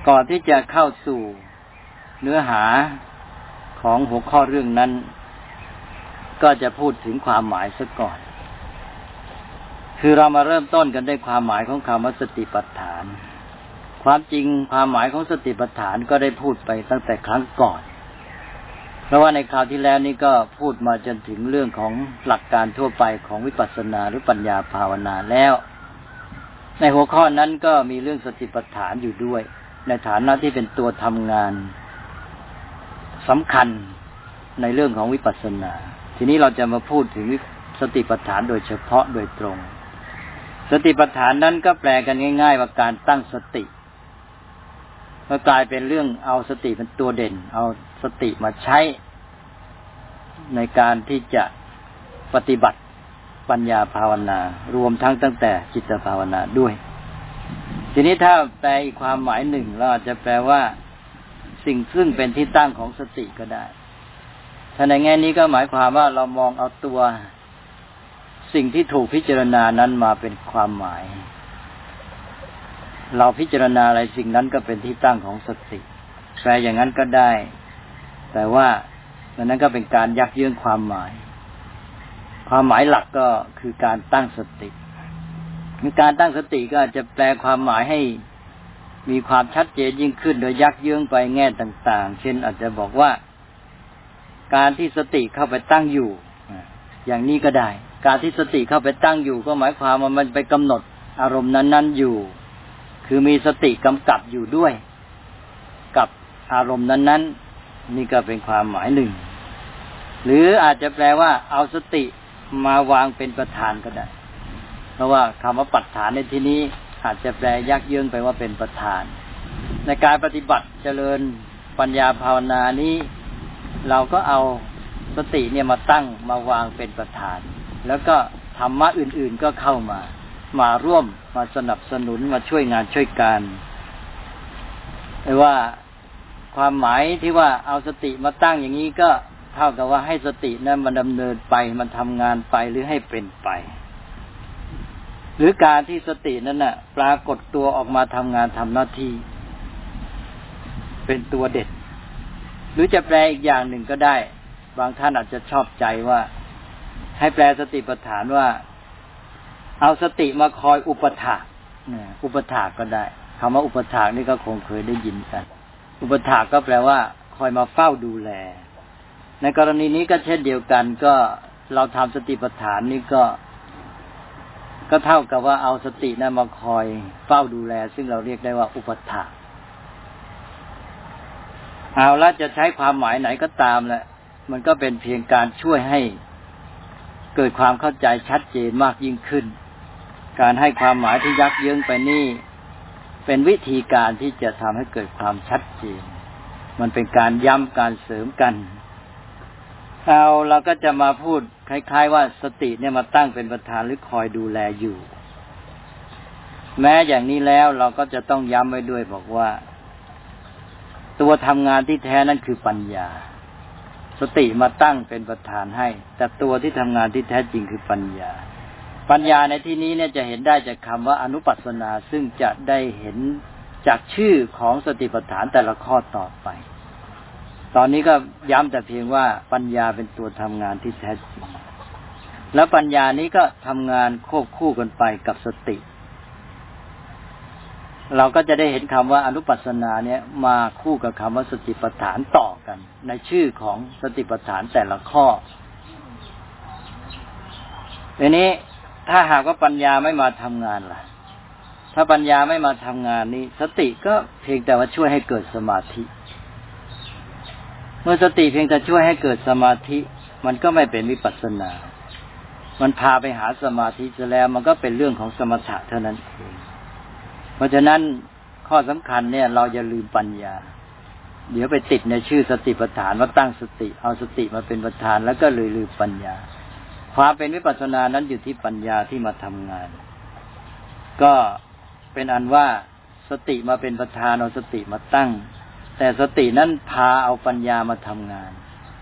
ก่อนที่จะเข้าสู่เนื้อหาของหัวข้อเรื่องนั้นก็จะพูดถึงความหมายซะก่อนคือเรามาเริ่มต้นกันด้วยความหมายของคำว่าสติปัฏฐานความจริงความหมายของสติปัฏฐานก็ได้พูดไปตั้งแต่ครั้งก่อนเพราะว่าในคราวที่แล้วนี้ก็พูดมาจนถึงเรื่องของหลักการทั่วไปของวิปัสสนาหรือปัญญาภาวนาแล้วในหัวข้อนั้นก็มีเรื่องสติปัฏฐานอยู่ด้วยในฐานะที่เป็นตัวทำงานสำคัญในเรื่องของวิปัสสนาทีนี้เราจะมาพูดถึงสติปัฏฐานโดยเฉพาะโดยตรงสติปัฏฐานนั้นก็แปลกันง่ายๆว่าการตั้งสติก็กลายเป็นเรื่องเอาสติเป็นตัวเด่นเอาสติมาใช้ในการที่จะปฏิบัติปัญญาภาวนารวมทั้งตั้งแต่จิตภาวนาด้วยทีนี้ถ้าแปลอีกความหมายหนึ่งเราอาจจะแปลว่าสิ่งซึ่งเป็นที่ตั้งของสติก็ได้ถ้าในแง่นี้ก็หมายความว่าเรามองเอาตัวสิ่งที่ถูกพิจารณานั้นมาเป็นความหมายเราพิจารณาอะไรสิ่งนั้นก็เป็นที่ตั้งของสติแปลอย่างนั้นก็ได้แต่ว่านั้นก็เป็นการยักเยื้องความหมายหลักก็คือการตั้งสติการตั้งสติก็อาจจะแปลความหมายให้มีความชัดเจนยิ่งขึ้นโดยยักเยื้องไปแง่ต่างๆเช่นอาจจะบอกว่าการที่สติเข้าไปตั้งอยู่อย่างนี้ก็ได้การที่สติเข้าไปตั้งอยู่ก็หมายความว่ามันไปกำหนดอารมณ์นั้นๆอยู่คือมีสติกำกับอยู่ด้วยกับอารมณ์นั้นๆนี่ก็เป็นความหมายหนึ่งหรืออาจจะแปลว่าเอาสติมาวางเป็นประธานก็ได้เพราะว่าคำว่าปัฏฐานในที่นี้อาจจะแปลยักเยื้องไปว่าเป็นประธานในการปฏิบัติเจริญปัญญาภาวนานี้เราก็เอาสติเนี่ยมาตั้งมาวางเป็นประธานแล้วก็ธรรมะอื่นๆก็เข้ามาร่วมมาสนับสนุนมาช่วยงานช่วยการแต่ว่าความหมายที่ว่าเอาสติมาตั้งอย่างนี้ก็เท่ากับว่าให้สตินั้นมันดำเนินไปมันทำงานไปหรือให้เป็นไปหรือการที่สตินั้นน่ะปรากฏตัวออกมาทำงานทำหน้าที่เป็นตัวเด็ดหรือจะแปลอีกอย่างหนึ่งก็ได้บางท่านอาจจะชอบใจว่าให้แปลสติปัฏฐานว่าเอาสติมาคอยอุปถากอุปถากก็ได้คำว่าอุปถากนี่ก็คงเคยได้ยินกันอุปถากก็แปลว่าคอยมาเฝ้าดูแลในกรณีนี้ก็เช่นเดียวกันก็เราทำสติปัฏฐานนี่ก็เท่ากับว่าเอาสตินั้นมาคอยเฝ้าดูแลซึ่งเราเรียกได้ว่าอุปถากเอาละจะใช้ความหมายไหนก็ตามแหละมันก็เป็นเพียงการช่วยให้เกิดความเข้าใจชัดเจนมากยิ่งขึ้นการให้ความหมายที่ยักเยื้องไปนี่เป็นวิธีการที่จะทำให้เกิดความชัดเจนมันเป็นการย้ำการเสริมกันเราก็จะมาพูดคล้ายๆว่าสติเนี่ยมาตั้งเป็นประธานหรือคอยดูแลอยู่แม้อย่างนี้แล้วเราก็จะต้องย้ำไว้ด้วยบอกว่าตัวทำงานที่แท้นั้นคือปัญญาสติมาตั้งเป็นประธานให้แต่ตัวที่ทำงานที่แท้จริงคือปัญญาในที่นี้เนี่ยจะเห็นได้จากคำว่าอนุปัสสนาซึ่งจะได้เห็นจากชื่อของสติปัฏฐานแต่ละข้อต่อไปตอนนี้ก็ย้ำแต่เพียงว่าปัญญาเป็นตัวทำงานที่แท้จริงแล้วปัญญานี้ก็ทำงานควบคู่กันไปกับสติเราก็จะได้เห็นคำว่าอนุปัสสนาเนี่ยมาคู่กับคำว่าสติปัฏฐานต่อกันในชื่อของสติปัฏฐานแต่ละข้อทีนี้ถ้าหากว่าปัญญาไม่มาทำงานล่ะถ้าปัญญาไม่มาทำงานนี้สติก็เพียงแต่ว่าช่วยให้เกิดสมาธิเมื่อสติเพียงแต่ช่วยให้เกิดสมาธิมันก็ไม่เป็นวิปัสสนามันพาไปหาสมาธิซะแล้วมันก็เป็นเรื่องของสมถะเท่านั้นเองเพราะฉะนั้นข้อสำคัญเนี่ยเราอย่าลืมปัญญาเดี๋ยวไปติดในชื่อสติปัฏฐานว่าตั้งสติเอาสติมาเป็นประธานแล้วก็เลยลืมปัญญาความเป็นวิปัสสนานั้นอยู่ที่ปัญญาที่มาทำงานก็เป็นอันว่าสติมาเป็นประธานเอาสติมาตั้งแต่สตินั้นพาเอาปัญญามาทำงาน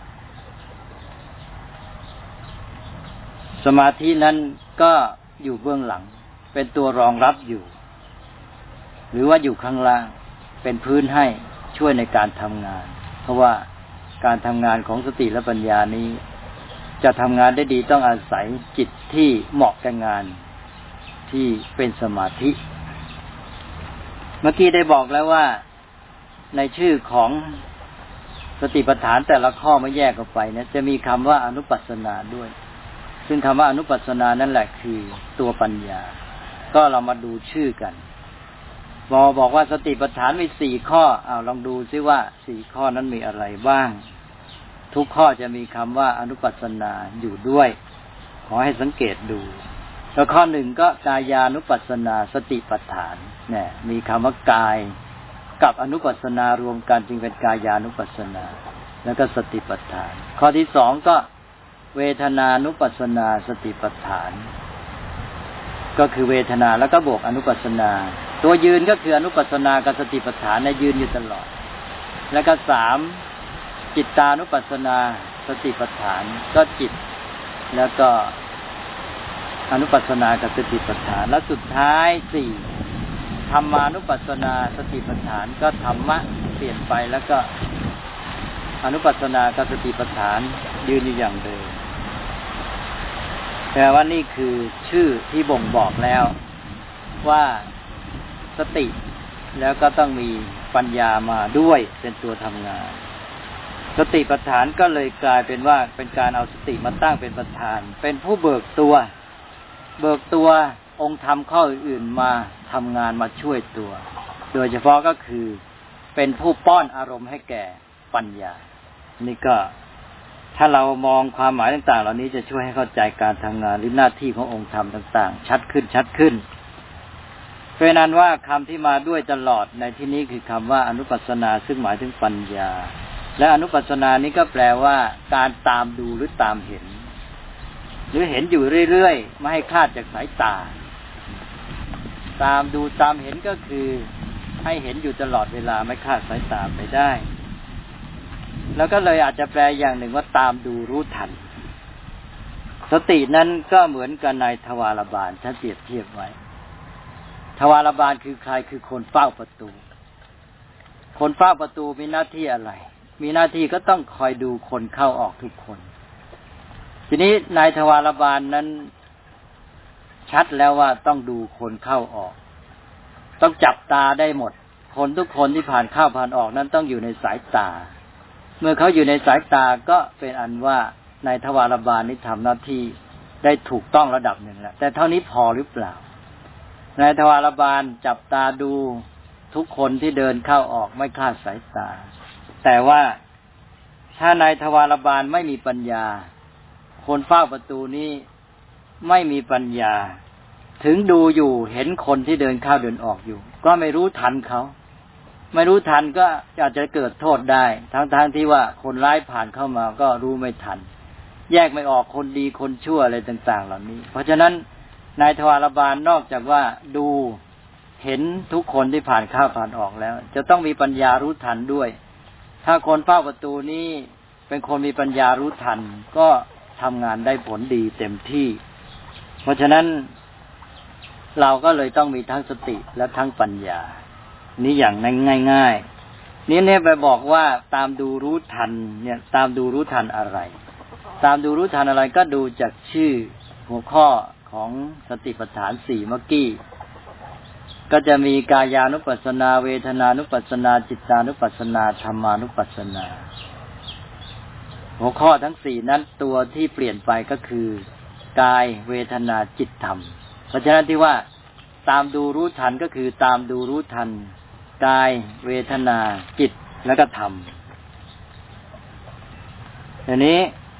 สมาธินั้นก็อยู่เบื้องหลังเป็นตัวรองรับอยู่หรือว่าอยู่ข้างล่างเป็นพื้นให้ช่วยในการทำงานเพราะว่าการทำงานของสติและปัญญานี้จะทำงานได้ดีต้องอาศัยจิตที่เหมาะกับงานที่เป็นสมาธิเมื่อกี้ได้บอกแล้วว่าในชื่อของสติปัฏฐานแต่ละข้อไม่แยกออกไปเนี่ยจะมีคำว่าอนุปัสสนาด้วยซึ่งคำว่าอนุปัสสนานั่นแหละคือตัวปัญญาก็เรามาดูชื่อกันบอกว่าสติปัฏฐานมี4ข้อลองดูซิว่า4ข้อนั้นมีอะไรบ้างทุกข้อจะมีคำว่าอนุปัสสนาอยู่ด้วยขอให้สังเกตดูแล้วข้อ1ก็กายานุปัสสนาสติปัฏฐานเนี่ยมีคำว่ากายกับอนุปัสสนารวมกันจึงเป็นกายานุปัสสนาแล้วก็สติปัฏฐานข้อที่2ก็เวทนานุปัสสนาสติปัฏฐานก็คือเวทนาแล้วก็บวกอนุปัสสนาตัวยืนก็คืออนุปัสสนากับสติปัฏฐานเนี่ยยืนอยู่ตลอดแล้วก็3จิตตานุปัสสนาสติปัฏฐานก็จิตแล้วก็อนุปัสสนากับสติปัฏฐานและสุดท้าย4ธรรมานุปัสสนาสติปัฏฐานก็ธรรมะเปลี่ยนไปแล้วก็อนุปัสสนากับสติปัฏฐานยืนอยู่อย่างเดิมแต่ว่านี่คือชื่อที่บ่งบอกแล้วว่าสติแล้วก็ต้องมีปัญญามาด้วยเป็นตัวทำงานสติปัฏฐานก็เลยกลายเป็นว่าเป็นการเอาสติมาตั้งเป็นประธานเป็นผู้เบิกตัวองค์ธรรมข้ออื่นๆมาทำงานมาช่วยตัวโดยเฉพาะก็คือเป็นผู้ป้อนอารมณ์ให้แก่ปัญญานี่ก็ถ้าเรามองความหมายต่างๆเหล่านี้จะช่วยให้เข้าใจการทำงานหรือหน้าที่ขององค์ธรรมต่างๆชัดขึ้นเพราะนั้นว่าคำที่มาด้วยตลอดในที่นี้คือคำว่าอนุปัสสนาซึ่งหมายถึงปัญญาและอนุปัสสนานี้ก็แปลว่าการตามดูหรือตามเห็นหรือเห็นอยู่เรื่อยๆไม่ให้คลาดจากสายตาตามดูตามเห็นก็คือให้เห็นอยู่ตลอดเวลาไม่คลาดสายตาไปได้แล้วก็เลยอาจจะแปลอย่างหนึ่งว่าตามดูรู้ทันสตินั้นก็เหมือนกับนายทวารบาลท่านเปรียบเทียบไว้ทวารบาลคือใครคือคนเฝ้าประตูคนเฝ้าประตูมีหน้าที่อะไรมีหน้าที่ก็ต้องคอยดูคนเข้าออกทุกคนทีนี้นายทวารบาลนั้นชัดแล้วว่าต้องดูคนเข้าออกต้องจับตาได้หมดคนทุกคนที่ผ่านเข้าผ่านออกนั้นต้องอยู่ในสายตาเมื่อเขาอยู่ในสายตาก็เป็นอันว่านายทวารบาลนี้ทำหน้าที่ได้ถูกต้องระดับหนึ่งแล้วแต่เท่านี้พอหรือเปล่านายทวารบาลจับตาดูทุกคนที่เดินเข้าออกไม่คลาดสายตาแต่ว่าถ้านายทวารบาลไม่มีปัญญาคนเฝ้าประตูนี้ไม่มีปัญญาถึงดูอยู่เห็นคนที่เดินเข้าเดินออกอยู่ก็ไม่รู้ทันเขาไม่รู้ทันก็อาจจะเกิดโทษได้ทั้งที่ว่าคนร้ายผ่านเข้ามาก็รู้ไม่ทันแยกไม่ออกคนดีคนชั่วอะไรต่างๆเหล่านี้เพราะฉะนั้นนายทวารบาลนอกจากว่าดูเห็นทุกคนที่ผ่านเข้าผ่านออกแล้วจะต้องมีปัญญารู้ทันด้วยถ้าคนเฝ้าประตูนี้เป็นคนมีปัญญารู้ทันก็ทำงานได้ผลดีเต็มที่เพราะฉะนั้นเราก็เลยต้องมีทั้งสติและทั้งปัญญานี่อย่างง่ายๆนี่ไปบอกว่าตามดูรู้ทันเนี่ยตามดูรู้ทันอะไรตามดูรู้ทันอะไรก็ดูจากชื่อหัวข้อของสติปัฏฐาน4เมื่อกี้ก็จะมีกายานุปัสสนาเวทนานุปัสสนาจิตตานุปัสสนาธรรมานุปัสสนาหัวข้อทั้ง4นั้นตัวที่เปลี่ยนไปก็คือกายเวทนาจิตธรรมเพราะฉะนั้นที่ว่าตามดูรู้ทันก็คือตามดูรู้ทันกายเวทนาจิตแล้วก็ธรรมทีนี้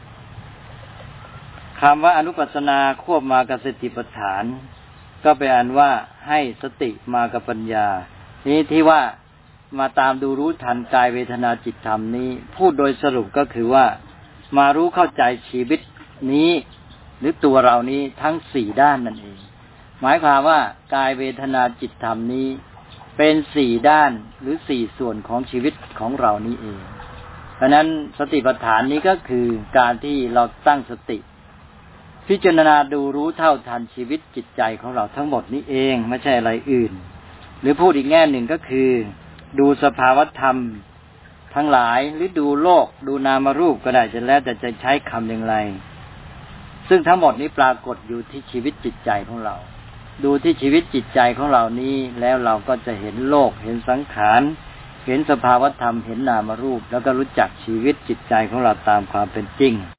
คำว่าอนุปัสสนาควบมากับสติปัฏฐานก็เป็นอันว่าให้สติมากับปัญญานี้ที่ว่ามาตามดูรู้ทันกายเวทนาจิตธรรมนี้พูดโดยสรุปก็คือว่ามารู้เข้าใจชีวิตนี้หรือตัวเรานี้ทั้ง4ด้านนั่นเองหมายความว่ากายเวทนาจิตธรรมนี้เป็น4ด้านหรือ4ส่วนของชีวิตของเรานี้เองเพราะนั้นสติปัฏฐานนี้ก็คือการที่เราตั้งสติพิจารณาดูรู้เท่าทันชีวิตจิตใจของเราทั้งหมดนี้เองไม่ใช่อะไรอื่นหรือพูดอีกแง่หนึ่งก็คือดูสภาวธรรมทั้งหลายหรือดูโลกดูนามรูปก็ได้จะแล้วแต่จะใช้คำอย่างไรซึ่งทั้งหมดนี้ปรากฏอยู่ที่ชีวิตจิตใจของเราดูที่ชีวิตจิตใจของเรานี้แล้วเราก็จะเห็นโลกเห็นสังขารเห็นสภาวธรรมเห็นนามรูปแล้วก็รู้จักชีวิตจิตใจของเราตามความเป็นจริง